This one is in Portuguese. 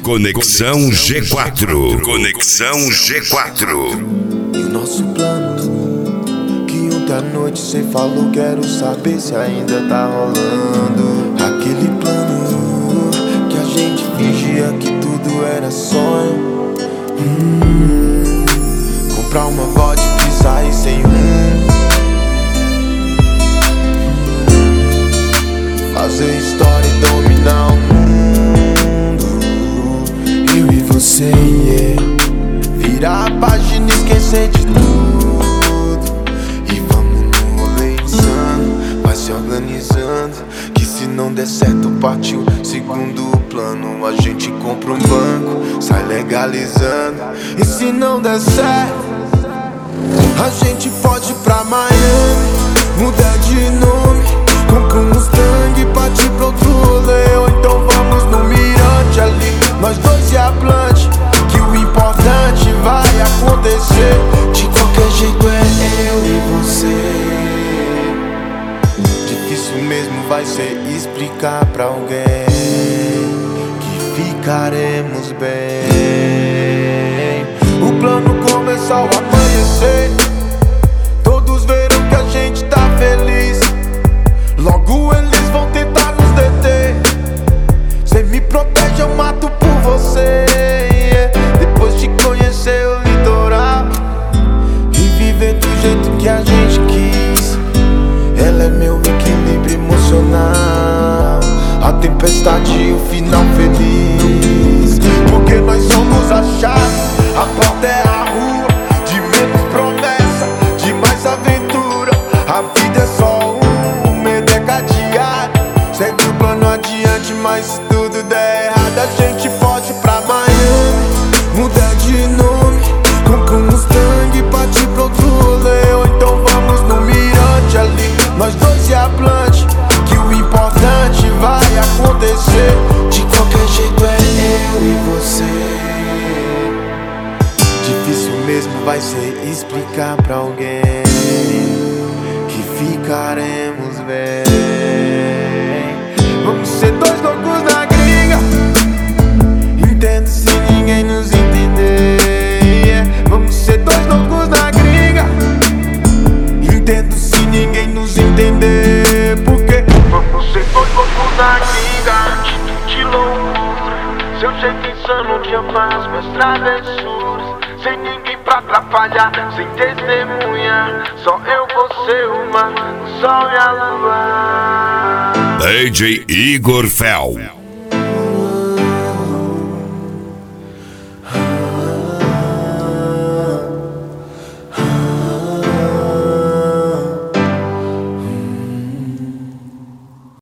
Conexão G4. Conexão G4. E o nosso plano, que ontem à noite cê falou, quero saber se ainda tá rolando. Aquele plano que a gente fingia que tudo era sonho. Comprar uma vodka e sair sem fazer história e dominar o mundo. Eu e você, yeah. Virar a página e esquecer de tudo. E vamos no rolê insano, vai se organizando, que se não der certo partiu segundo plano. A gente compra um banco, sai legalizando. E se não der certo, a gente pode ir pra Miami, mudar de nome, compra um Mustang e partir pra outro rolê. Ou então vamos no mirante ali, nós dois e a Blunt, que o importante vai acontecer. De qualquer jeito é eu e você. Difícil mesmo vai ser explicar pra alguém que ficaremos bem. O plano começou ao amanhecer, todos viram que a gente tá feliz. Logo eles vão tentar nos deter. Cê me protege, eu mato por você, yeah. Depois de conhecer o litoral e viver do jeito que a gente quis, ela é meu equilíbrio emocional, a tempestade e o final feliz. Porque nós somos a chave, a porta é a rua, de menos promessa, de mais aventura. A vida é só medo é cadeado, segue o plano adiante, mas se tudo der errado, a gente pode ir pra Miami, mudar de nome, compra um Mustang e partir pra outro rolê. Ou então vamos no mirante ali, nós dois e a Blunt, que o importante vai acontecer. De qualquer jeito é eu e você. Difícil mesmo vai ser explicar pra alguém que ficaremos bem. Vamos ser dois loucos na gringa, entendo se ninguém nos entender, yeah. Vamos ser dois loucos na gringa, entendo se ninguém nos entender. Porque vamos ser dois loucos na gringa, atitude de loucura, seu jeito insano de amar as minhas travessuras. Sem ninguém pra atrapalhar, sem testemunha, só eu, você, o mar, o sol e a lua. DJ Igor Fel.